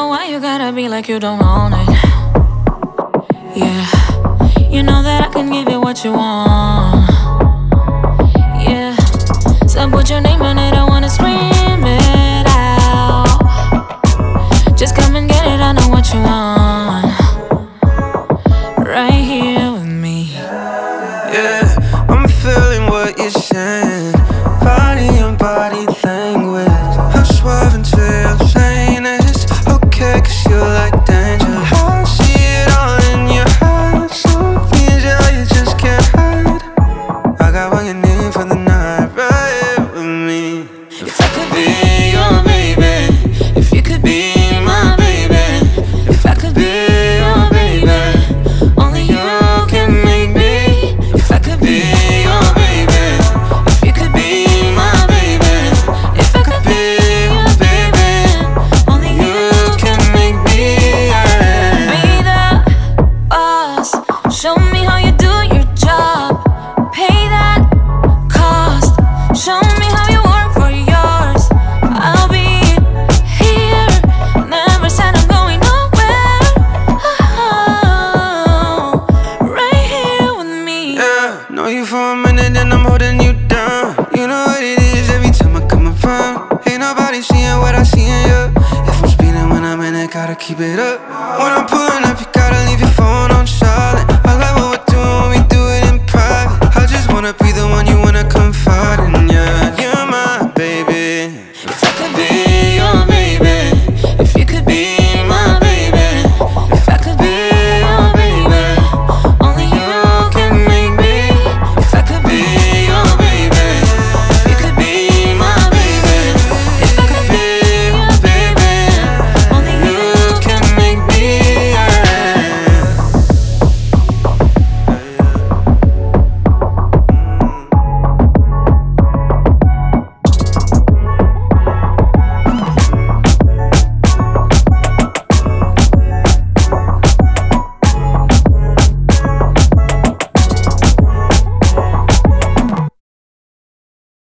why you gotta be like you don't own it. Yeah, you know that I can give you what you want. Yeah, so put your name on it, I wanna scream it out. Just come and get it, I know what you want. Right here with me. Yeah, I'm feeling what you're saying. Body on body language. I'm swerving to your lane. It's okay, cause you like danger. I see it all in your eyes. Some things, yeah, you just can't hide. I got what you need for the night, right here with me. If I could be your baby, if you could be my baby, if I could be your baby, only you can make me. If I could be your baby, if you could be my baby, if I could be your baby, only you can make me. Be the boss, show me how you do your job. Pay that cost, show me how you work for yours. I'll be here, never said I'm going nowhere. Oh, right here with me. Yeah, know you for a minute and I'm holding you down. You know what it is every time I come around. Ain't nobody seeing what I see in you. If I'm speeding when I'm in it, gotta keep it up. When I'm pulling